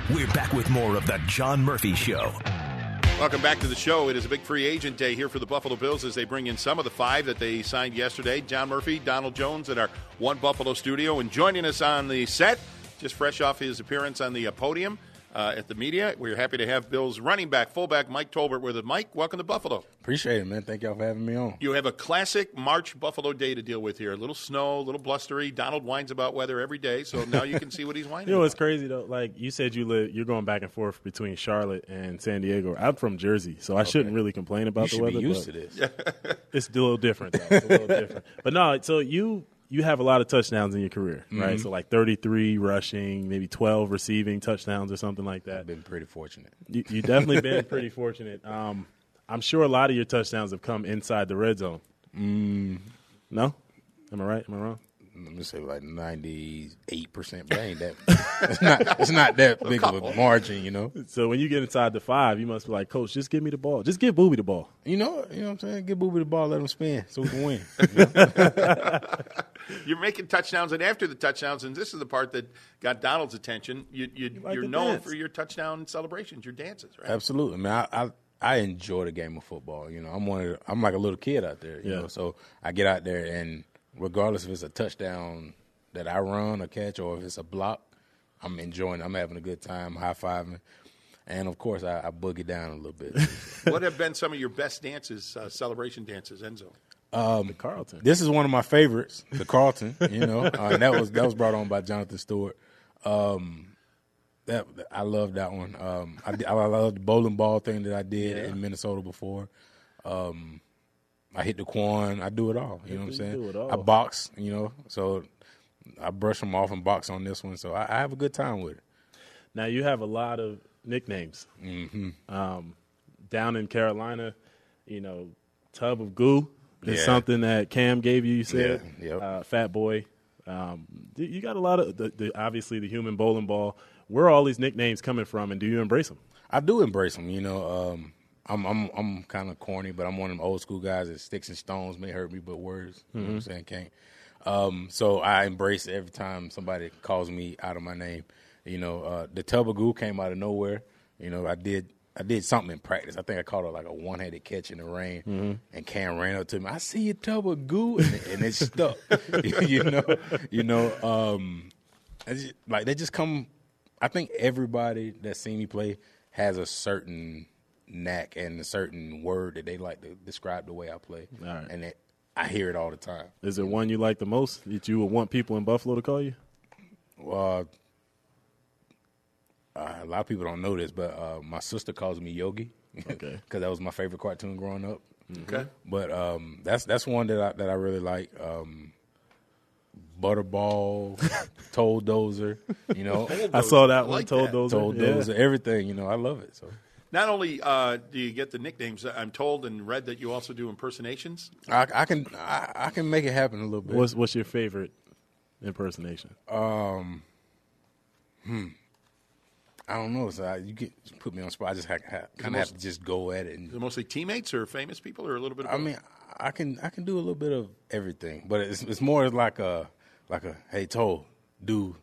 We're back with more of the John Murphy Show. Welcome back to the show. It is a big free agent day here for the Buffalo Bills as they bring in some of the 5 that they signed yesterday. John Murphy, Donald Jones at our One Buffalo studio. And joining us on the set, just fresh off his appearance on the podium at the media, we're happy to have Bills running back, fullback Mike Tolbert with us. Mike, welcome to Buffalo. Appreciate it, man. Thank y'all for having me on. You have a classic March Buffalo day to deal with here. A little snow, a little blustery. Donald whines about weather every day, so now you can see what he's whining You know about. what's crazy, though? Like, you said you're going back and forth between Charlotte and San Diego. I'm from Jersey, so I shouldn't really complain about You the should weather. be used to this. It's a little different, though. It's a little different. But no, so you have a lot of touchdowns in your career, right? So like 33 rushing, maybe 12 receiving touchdowns or something like that. I've been pretty fortunate. You definitely been pretty fortunate. I'm sure a lot of your touchdowns have come inside the red zone. No? Am I right? Am I wrong? Let me say like 98%, but ain't that. It's not that big of a margin, you know. So when you get inside the 5, you must be like, Coach, just give me the ball. Just give Booby the ball. You know what I'm saying? Give Booby the ball, let him spin, so we can win. You're making touchdowns, and after the touchdowns, and this is the part that got Donald's attention, you're known dance. for your touchdown celebrations, your dances, right? Absolutely, man. I enjoy the game of football. You know, I'm like a little kid out there. You Yeah. know, so I get out there, and regardless if it's a touchdown that I run or catch, or if it's a block, I'm enjoying it. I'm having a good time, high fiving, and of course I boogie down a little bit. What have been some of your best dances, celebration dances, Enzo? The Carlton. This is one of my favorites, the Carlton. You know, and that was brought on by Jonathan Stewart. That I love that one. I love the bowling ball thing that I did in Minnesota before. I hit the quan. I do it all. You know what I'm saying? do it all. I box. You know, so I brush them off and box on this one. So I have a good time with it. Now, you have a lot of nicknames. Down in Carolina, you know, Tub of Goo is Yeah. something that Cam gave you, you said. Yeah, yep. Fat Boy. You got a lot of, obviously, the human bowling ball. Where are all these nicknames coming from, and do you embrace them? I do embrace them. You know, I'm kind of corny, but I'm one of them old school guys that sticks and stones may hurt me, but words, you know what I'm saying, can't. So I embrace it every time somebody calls me out of my name. You know, the Tub of Goo came out of nowhere. You know, I did something in practice. I think I caught like a one-handed catch in the rain, and Cam ran up to me. I see you, Tub of Goo, and it stuck. Like they just come. I think everybody that seen me play has a certain knack and a certain word that they like to describe the way I play, All right. and I hear it all the time. Is there one you like the most that you would want people in Buffalo to call you? A lot of people don't know this, but my sister calls me Yogi, Okay. because that was my favorite cartoon growing up. Okay. But that's one that I really like. Butterball, Toll Dozer, you know, I saw that I one. like Told that. those. Toll Dozer, everything. You know, I love it. So Not only do you get the nicknames, I'm told and read that you also do impersonations. I can make it happen a little bit. What's your favorite impersonation? I don't know. So you put me on the spot. I just kind of have to just go at it. Is it And mostly teammates or famous people, or a little bit of I both? mean, I can do a little bit of everything, but it's more like a hey Toll, do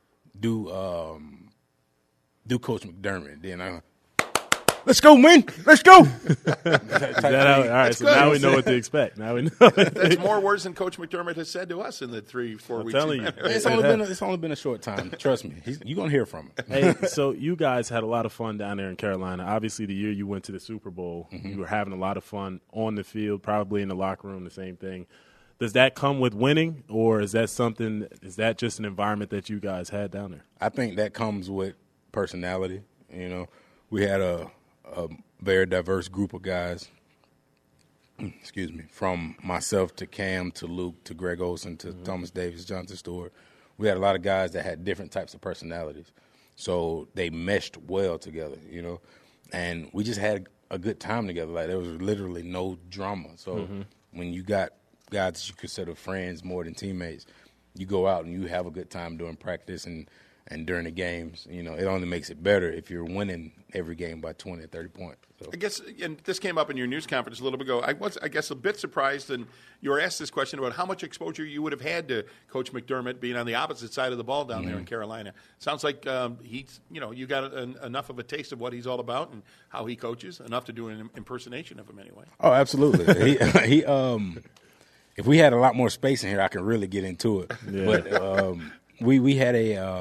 Coach McDermott. Then let's go, man, let's go. All right, so now we know what to expect. Now we know. That's more words than Coach McDermott has said to us in the 3-4 weeks. telling he's you. been here. It's only been a short time. Trust me, you're gonna hear from him. Hey, so you guys had a lot of fun down there in Carolina. Obviously, the year you went to the Super Bowl, you were having a lot of fun on the field, probably in the locker room, the same thing. Does that come with winning, or is that just an environment that you guys had down there? I think that comes with personality. You know, we had a very diverse group of guys. Excuse me, from myself to Cam to Luke to Greg Olsen to Thomas Davis, Jonathan Stewart. We had a lot of guys that had different types of personalities, so they meshed well together. You know, and we just had a good time together. Like there was literally no drama. So when you got guys that you consider friends more than teammates, you go out and you have a good time during practice and And during the games, you know, it only makes it better if you're winning every game by 20 or 30 points. So. I guess, and this came up in your news conference a little bit ago. I guess, a bit surprised, and you were asked this question about how much exposure you would have had to Coach McDermott being on the opposite side of the ball down there in Carolina. Sounds like you got enough of a taste of what he's all about and how he coaches, enough to do an impersonation of him anyway. Oh, absolutely. he if we had a lot more space in here, I could really get into it. Yeah. But we had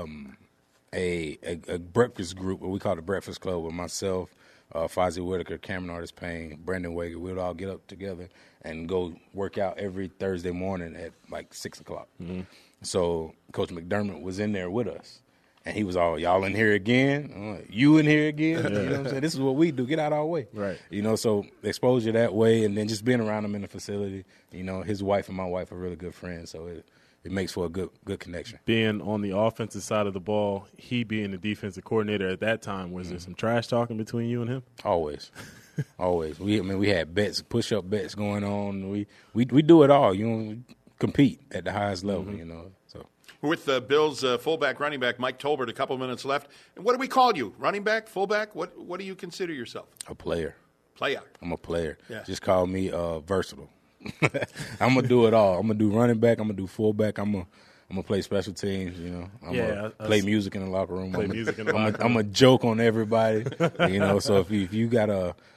a breakfast group, what we call the Breakfast Club, with myself, Fozzie Whitaker, Cameron Artis Payne, Brandon Wager. We would all get up together and go work out every Thursday morning at like 6 o'clock. Mm-hmm. So Coach McDermott was in there with us. And he was all, y'all in here again? I'm like, you in here again? You know what I'm saying? This is what we do. Get out of our way. Right. You know, so exposure that way, and then just being around him in the facility. You know, his wife and my wife are really good friends, so it makes for a good connection. Being on the offensive side of the ball, he being the defensive coordinator at that time, was there some trash talking between you and him? Always. Always. We had bets, push-up bets going on. We do it all. You know, we compete at the highest level, you know. So. With the Bills' fullback, running back, Mike Tolbert, a couple minutes left. And what do we call you? Running back, fullback? What do you consider yourself? A player. Player. I'm a player. Yeah. Just call me versatile. I'm going to do it all. I'm going to do running back. I'm going to do fullback. I'm going to play special teams, you know. I'm going to play music in the locker room. I'm going to joke on everybody, you know. So if you got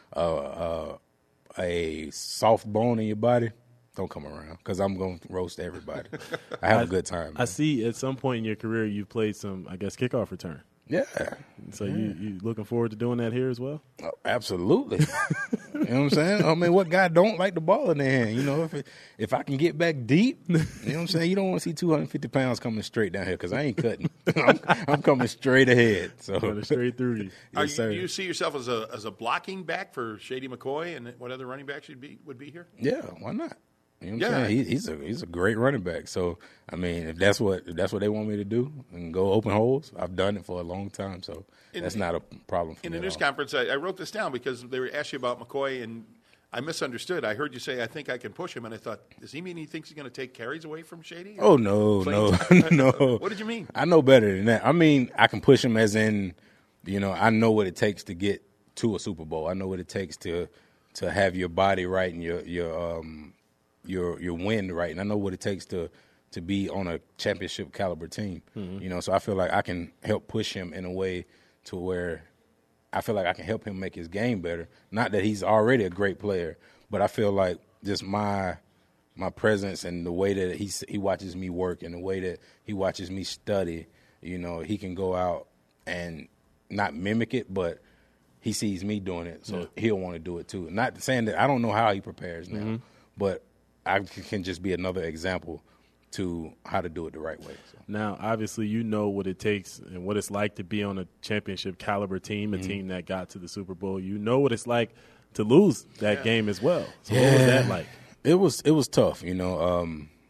a soft bone in your body, don't come around because I'm going to roast everybody. I have a good time. Man. I see at some point in your career you've played some, I guess, kickoff return. Yeah. So you looking forward to doing that here as well? Oh, absolutely. You know what I'm saying? I mean, what guy don't like the ball in their hand? You know, if I can get back deep, you know what I'm saying? You don't want to see 250 pounds coming straight down here because I ain't cutting. I'm coming straight ahead. So coming straight through you. Yes, do you see yourself as a blocking back for Shady McCoy and what other running backs would be here? Yeah, why not? You know what I'm saying? He's a great running back. So I mean, if that's what they want me to do and go open holes, I've done it for a long time. So that's not a problem for me. In the news conference, I wrote this down because they were asked you about McCoy, and I misunderstood. I heard you say, "I think I can push him," and I thought, does he mean he thinks he's going to take carries away from Shady? Oh no. What did you mean? I know better than that. I mean, I can push him as in, you know, I know what it takes to get to a Super Bowl. I know what it takes to have your body right and your wind right, and I know what it takes to be on a championship caliber team. Mm-hmm. You know, so I feel like I can help push him in a way to where I feel like I can help him make his game better. Not that he's already a great player, but I feel like just my presence and the way that he watches me work and the way that he watches me study, you know, he can go out and not mimic it, but he sees me doing it, so he'll want to do it too. Not saying that I don't know how he prepares now, but I can just be another example to how to do it the right way. So. Now, obviously, you know what it takes and what it's like to be on a championship caliber team, a team that got to the Super Bowl. You know what it's like to lose that game as well. So what was that like? It was tough. You know,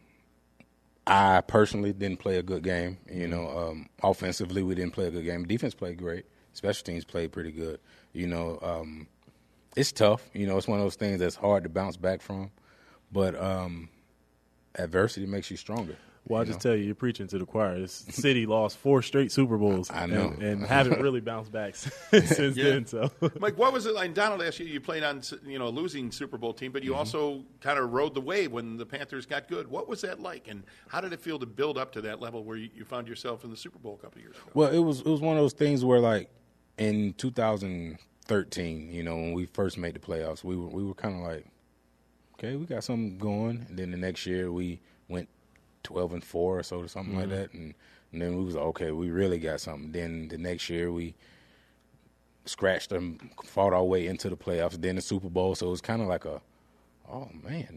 I personally didn't play a good game. You know, offensively we didn't play a good game. Defense played great. Special teams played pretty good. You know, it's tough. You know, it's one of those things that's hard to bounce back from. But adversity makes you stronger. Well, I'll just tell you, you're preaching to the choir. This city lost 4 straight Super Bowls. I know. And haven't really bounced back since then. So, Mike, what was it like? Donald asked you played on a losing Super Bowl team, but you also kind of rode the wave when the Panthers got good. What was that like, and how did it feel to build up to that level where you found yourself in the Super Bowl a couple of years ago? Well, it was one of those things where, like, in 2013, you know, when we first made the playoffs, we were kind of like, okay, we got something going. And then the next year we went 12-4 or so or something like that. And then we was like, okay, we really got something. Then the next year we scratched them, fought our way into the playoffs, then the Super Bowl. So it was kind of like oh man,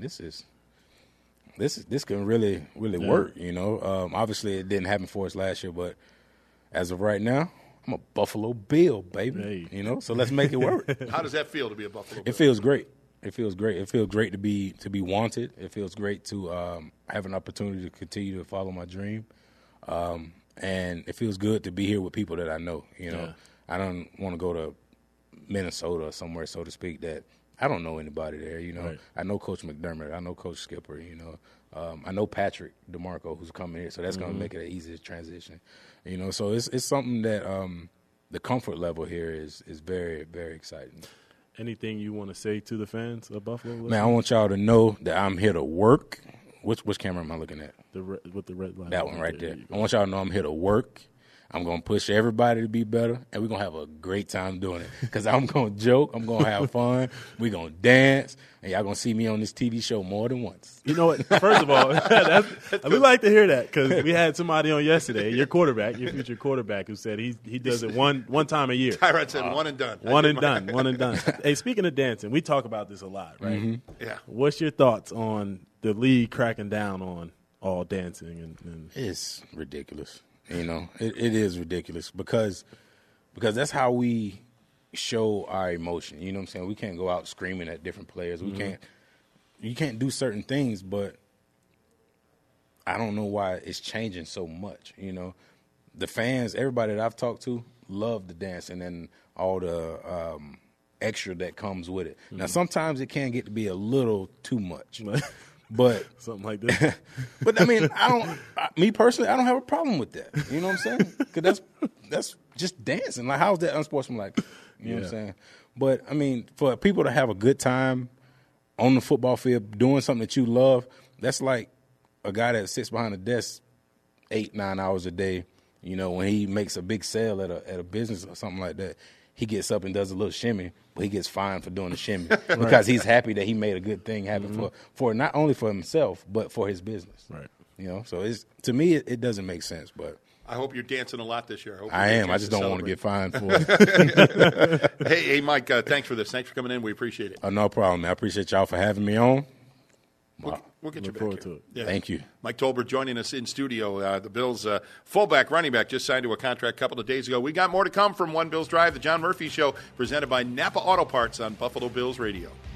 this can really work, you know. Obviously it didn't happen for us last year, but as of right now, I'm a Buffalo Bill, baby. Hey. You know, so let's make it work. How does that feel to be a Buffalo Bill? It feels great. It feels great. It feels great to be wanted. It feels great to have an opportunity to continue to follow my dream, and it feels good to be here with people that I know. You know, I don't want to go to Minnesota or somewhere, so to speak, that I don't know anybody there. Right. I know Coach McDermott. I know Coach Skipper. I know Patrick DeMarco, who's coming here, so that's going to make it an easier transition. So it's something that the comfort level here is very, very exciting. Anything you want to say to the fans of Buffalo? Man, I want y'all to know that I'm here to work. Which camera am I looking at? With the red line. That one right there. I want y'all to know I'm here to work. I'm going to push everybody to be better, and we're going to have a great time doing it. Because I'm going to joke. I'm going to have fun. We're going to dance, and y'all going to see me on this TV show more than once. You know what? First of all, we like to hear that because we had somebody on yesterday, your future quarterback, who said he does it one time a year. Tyrod said one and done. One and done. Hey, speaking of dancing, we talk about this a lot, right? Mm-hmm. Yeah. What's your thoughts on the league cracking down on all dancing? And It's ridiculous. It is ridiculous because that's how we show our emotion. You know what I'm saying? We can't go out screaming at different players. You can't do certain things, but I don't know why it's changing so much. The fans, everybody that I've talked to, love the dancing and all the extra that comes with it. Now, sometimes it can get to be a little too much. But something like this. But I mean, me personally, I don't have a problem with that. You know what I'm saying? Because that's just dancing. Like, how's that unsportsmanlike? You know what I'm saying? But I mean, for people to have a good time on the football field doing something that you love, that's like a guy that sits behind a desk 8-9 hours a day. When he makes a big sale at a business or something like that, he gets up and does a little shimmy, but he gets fined for doing the shimmy because he's happy that he made a good thing happen for not only for himself but for his business. Right. So to me it doesn't make sense. But I hope you're dancing a lot this year. I am. I just don't want to get fined for it. Hey, Mike, thanks for this. Thanks for coming in. We appreciate it. No problem, man. I appreciate y'all for having me on. We'll get you Look back forward here. to it. Yeah. Thank you. Mike Tolbert joining us in studio. The Bills' fullback, running back, just signed to a contract a couple of days ago. We got more to come from One Bills Drive, the John Murphy Show, presented by Napa Auto Parts on Buffalo Bills Radio.